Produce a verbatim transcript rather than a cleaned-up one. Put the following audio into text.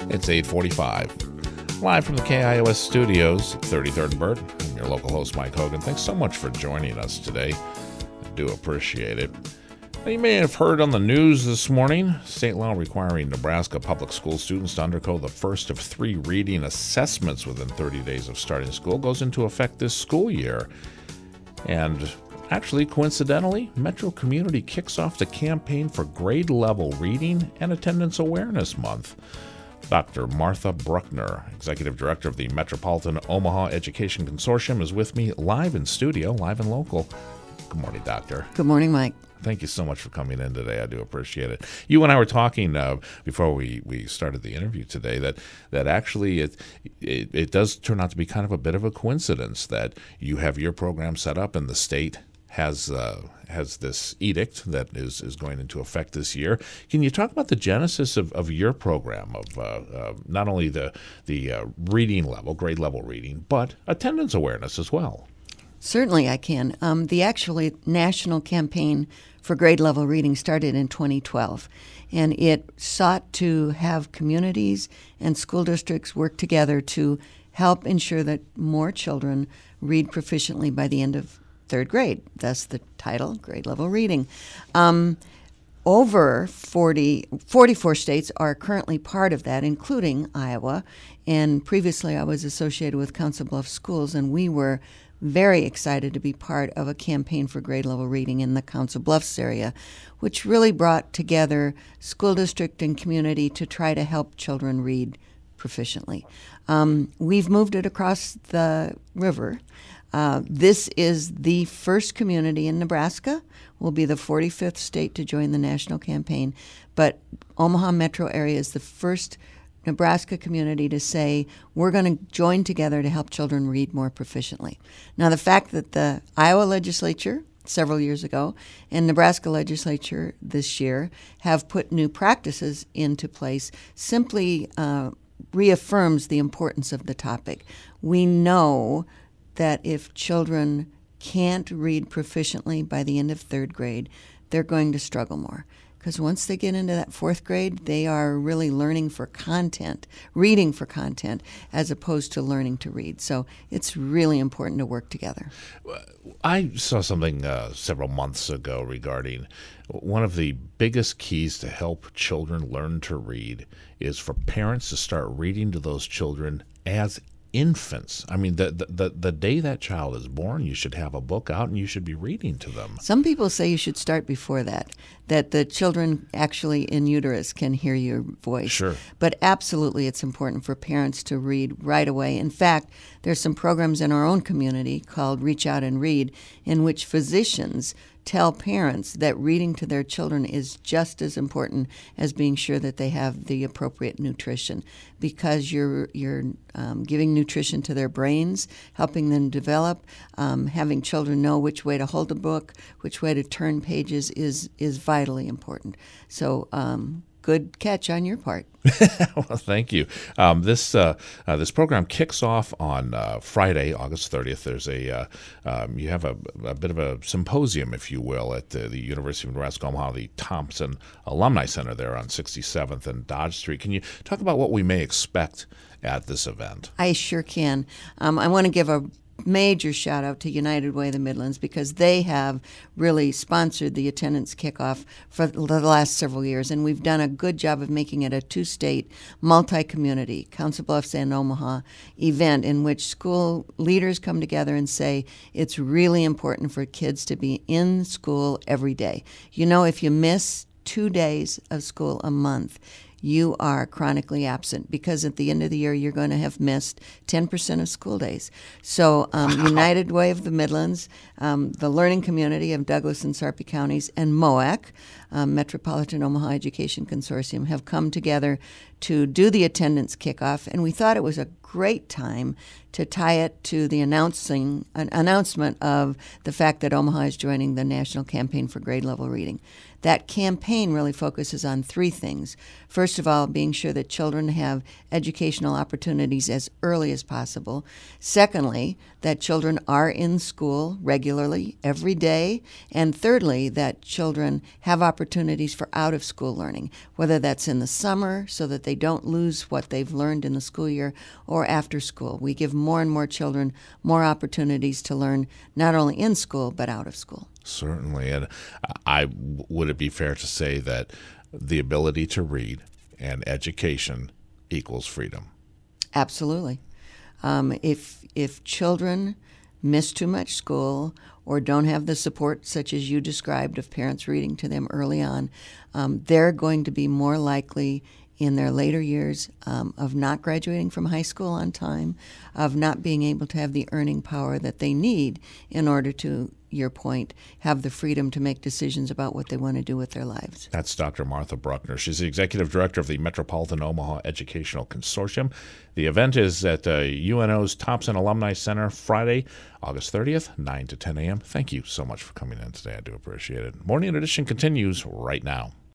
It's eight forty-five. Live from the K I O S studios, thirty-third and Burt. I'm your local host, Mike Hogan. Thanks so much for joining us today. I do appreciate it. Now, you may have heard on the news this morning, state law requiring Nebraska public school students to undergo the first of three reading assessments within thirty days of starting school goes into effect this school year. And actually, coincidentally, Metro Community kicks off the campaign for grade-level reading and attendance awareness month. Doctor Martha Bruckner, Executive Director of the Metropolitan Omaha Education Consortium, is with me live in studio, live and local. Good morning, Doctor. Good morning, Mike. Thank you so much for coming in today. I do appreciate it. You and I were talking uh, before we, we started the interview today that that actually it, it it does turn out to be kind of a bit of a coincidence that you have your program set up and the state has uh, has this edict that is, is going into effect this year. Can you talk about the genesis of, of your program of uh, uh, not only the the uh, reading level, grade level reading, but attendance awareness as well? Certainly I can. Um, the actually national campaign for grade level reading started in twenty twelve, and it sought to have communities and school districts work together to help ensure that more children read proficiently by the end of third grade. Thus the title, grade level reading. Um, over forty, forty-four states are currently part of that, including Iowa. And previously I was associated with Council Bluffs Schools, and we were very excited to be part of a campaign for grade level reading in the Council Bluffs area, which really brought together school district and community to try to help children read proficiently. Um, we've moved it across the river. Uh, this is the first community in Nebraska. We'll be the forty-fifth state to join the national campaign, but Omaha metro area is the first Nebraska community to say we're going to join together to help children read more proficiently. Now, the fact that the Iowa legislature several years ago and Nebraska legislature this year have put new practices into place simply uh, reaffirms the importance of the topic. We know that if children can't read proficiently by the end of third grade, they're going to struggle more. Because once they get into that fourth grade, they are really learning for content, reading for content, as opposed to learning to read. So it's really important to work together. I saw something uh, several months ago regarding one of the biggest keys to help children learn to read is for parents to start reading to those children as infants. I mean, the, the the day that child is born, you should have a book out and you should be reading to them. Some people say you should start before that, that the children actually in uterus can hear your voice. Sure. But absolutely it's important for parents to read right away. In fact, there's some programs in our own community called Reach Out and Read, in which physicians tell parents that reading to their children is just as important as being sure that they have the appropriate nutrition, because you're you're um, giving nutrition to their brains, helping them develop. Um, having children know which way to hold a book, which way to turn pages is is vitally important. So um, good catch on your part. Well, thank you. Um, this uh, uh, this program kicks off on uh, Friday, August thirtieth. There's a uh, um, you have a, a bit of a symposium, if you will, at the, the University of Nebraska Omaha, the Thompson Alumni Center there on sixty-seventh and Dodge Street. Can you talk about what we may expect at this event? I sure can. Um, I want to give a major shout out to United Way of the Midlands, because they have really sponsored the attendance kickoff for the last several years, and we've done a good job of making it a two-state, multi-community, Council Bluffs and Omaha event in which school leaders come together and say it's really important for kids to be in school every day. You know, if you miss two days of school a month, you are chronically absent, because at the end of the year you're going to have missed ten percent of school days. So um, United Way of the Midlands, um, the learning community of Douglas and Sarpy counties, and M O A C, um, Metropolitan Omaha Education Consortium, have come together to do the attendance kickoff, and we thought it was a great time to tie it to the announcing an announcement of the fact that Omaha is joining the National Campaign for Grade Level Reading. that campaign really focuses on three things. First of all, being sure that children have educational opportunities as early as possible. Secondly, that children are in school regularly every day. And thirdly, that children have opportunities for out-of-school learning, whether that's in the summer so that they don't lose what they've learned in the school year, or after school. We give more and more children more opportunities to learn not only in school but out of school. Certainly. And I would it be fair to say that the ability to read and education equals freedom? Absolutely. Um, if if children miss too much school or don't have the support, such as you described, of parents reading to them early on, um, they're going to be more likely in their later years um, of not graduating from high school on time, of not being able to have the earning power that they need in order to, your point, have the freedom to make decisions about what they want to do with their lives. That's Doctor Martha Bruckner. She's the Executive Director of the Metropolitan Omaha Educational Consortium. The event is at uh, U N O's Thompson Alumni Center Friday, August thirtieth, nine to ten a.m. Thank you so much for coming in today. I do appreciate it. Morning Edition continues right now.